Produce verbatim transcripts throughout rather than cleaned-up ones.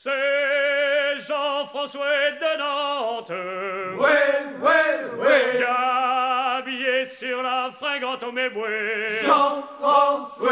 C'est Jean-François de Nantes. Oui, oui, oui. Habillé sur la fringante au méboué. Jean-François.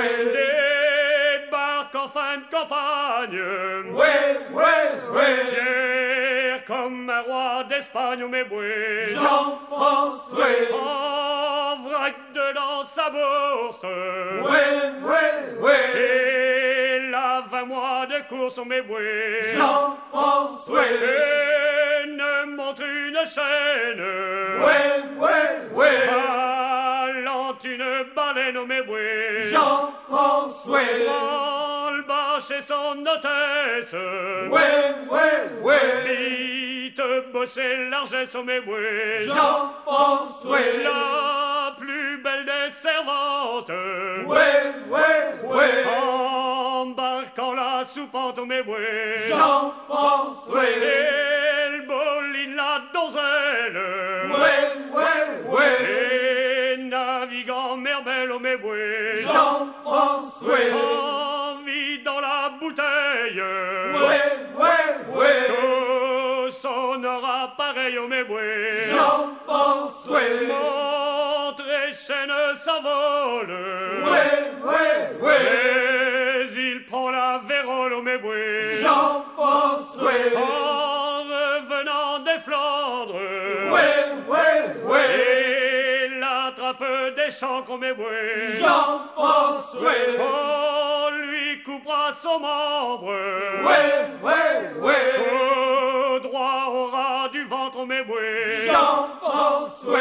Débarque en fin de campagne. Oui, oui, oui. Fier comme un roi d'Espagne au méboué. Jean-François. En vrac dedans sa bourse. Oui, oui, oui. Et la vingt mois de course au méboué. Jean-François. Et ne montre une chaîne. Oui, oui, oui. Valant une baleine au méboué. Jean-François. Branle bas chez son hôtesse. Oui, oui, oui. Vite bosser largesse au méboué. Jean-François. La plus belle des servantes. Oui, oui, oui. Embarquant la soupente au méboué. Jean-François. Elle boline la donzelle. Oui, oui, oui. Et naviguant mer belle au méboué. Jean-François. Envie dans la bouteille. Oui, oui, oui. Tout sonnera pareil au méboué. Jean-François. Montre et chaîne s'envole. Oui, oui, oui. Mais il prend la vérole au méboué. Jean-François. En revenant des Flandres. Oui, oui, oui. Et l'attrape des champs au méboué. Jean-François. On lui coupera son membre. Oui, oui, oui. Tout droit au ras du ventre au méboué. Jean-François.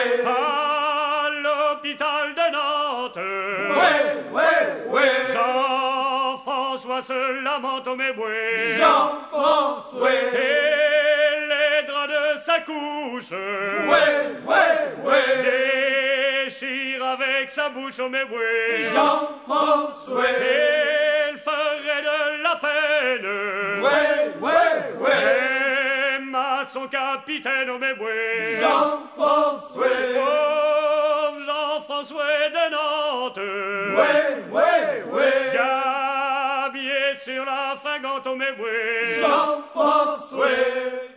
À l'hôpital de Nantes. Oui, oui, oui. Jean-François se lamente au méboué. Jean-François. Et les draps de sa couche. Oui, oui, oui. Déchire avec sa bouche au méboué. Jean-François. Elle ferait de la peine. Oui, oui, oui. Même à son capitaine au méboué. Jean-François. Pauvre Jean-François de Nantes. Oui, oui, oui. Habillé sur la fringante au méboué. Jean-François.